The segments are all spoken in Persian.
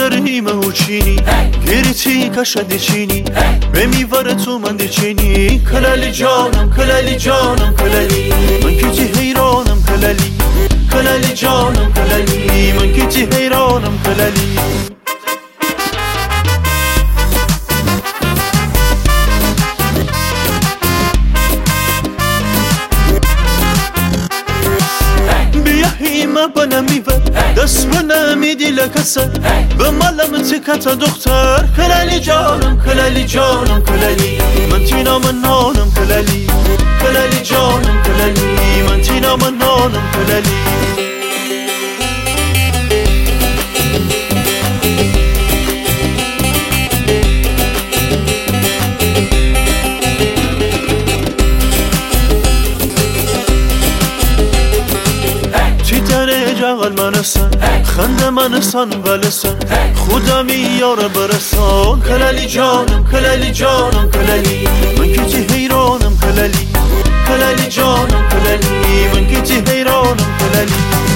درهیم و چینی گریتی کشد چینی به میوار تو من چینی کلالی جانم کلالی جانم کلالی من کتی حیرانم کلالی کلالی جانم کلالی من کتی حیرانم کلالی ما بنمیود دست بنمیدی لکسر به مالم تکت دختر کلالی جانم کلالی جانم کلالی من تینا من نانم کلالی کلالی جانم کلالی من تینا من نانم کلالی جغل منسن خنده منسن ولسن خودم یار برسان کلالی جانم کلالی جانم کلالی من کتی حیرانم کلالی کلالی جانم کلالی من کتی حیرانم کلالی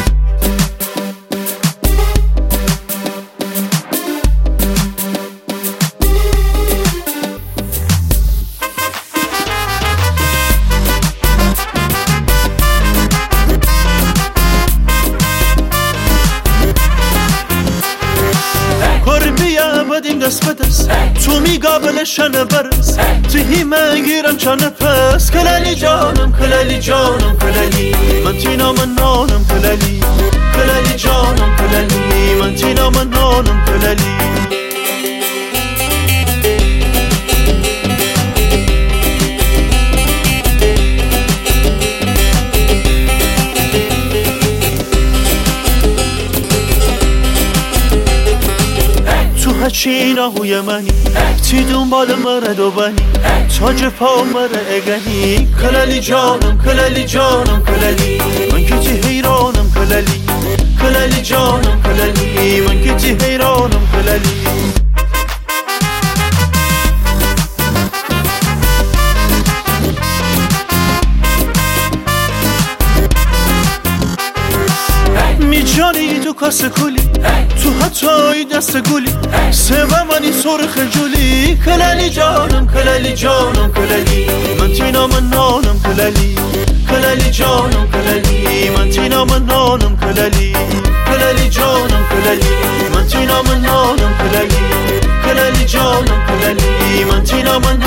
بدیم دست به دست تو میقابلشن برس تهی من گیرم چند پس کلالی جانم کلالی جانم کلالی من تینا من نانم کلالی کلالی جانم کلالی من تینا من نانم کلالی هچی نهوی منی تی دنبال مرد و بنی تاج پا مره اگنی کلالی جانم کلالی جانم کلالی من کتی حیرانم کلالی کلالی جانم کلالی من کتی حیرانم کلالی میجانی تو کاس کلی تو حتی دست گلی سوه منی سرخ جولی کلالی جانم کلالی جانم کلالی من تینا من نانم کلالی کلالی جانم کلالی من تینا من نانم کلالی کلالی جانم کلالی من تینا من نانم کلالی کلالی جانم کلالی من تینا من